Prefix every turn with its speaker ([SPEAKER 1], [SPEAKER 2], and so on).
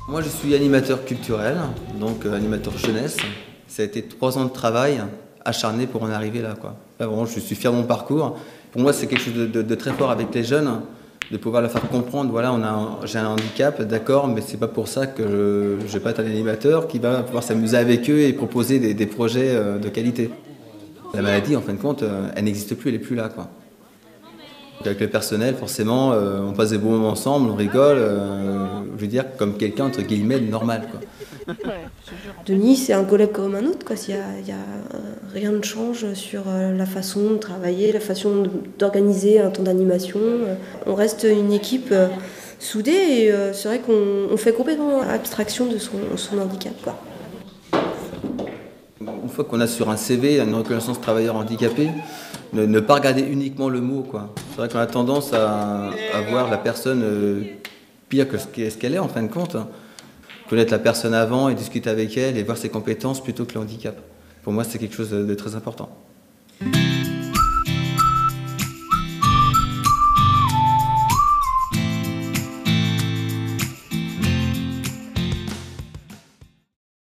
[SPEAKER 1] Moi, je suis animateur culturel, donc animateur jeunesse. Ça a été 3 ans de travail acharné pour en arriver là, quoi. Là, vraiment, je suis fier de mon parcours. Pour moi, c'est quelque chose de très fort avec les jeunes, de pouvoir leur faire comprendre, voilà, j'ai un handicap, d'accord, mais c'est pas pour ça que je vais pas être un animateur qui va pouvoir s'amuser avec eux et proposer des projets de qualité. La maladie, en fin de compte, elle n'existe plus, elle n'est plus là, quoi. Donc avec le personnel, forcément, on passe des bons moments ensemble, on rigole, je veux dire, comme quelqu'un, entre guillemets, de normal, quoi.
[SPEAKER 2] Denis, c'est un collègue comme un autre, quoi. Rien ne change sur la façon de travailler, la façon d'organiser un temps d'animation. On reste une équipe soudée et c'est vrai qu'on fait complètement abstraction de son handicap, quoi.
[SPEAKER 1] Une fois qu'on a sur un CV une reconnaissance travailleur handicapé, ne pas regarder uniquement le mot, quoi. C'est vrai qu'on a tendance à voir la personne pire que ce qu'elle est en fin de compte. Connaître la personne avant et discuter avec elle et voir ses compétences plutôt que le handicap. Pour moi, c'est quelque chose de très important.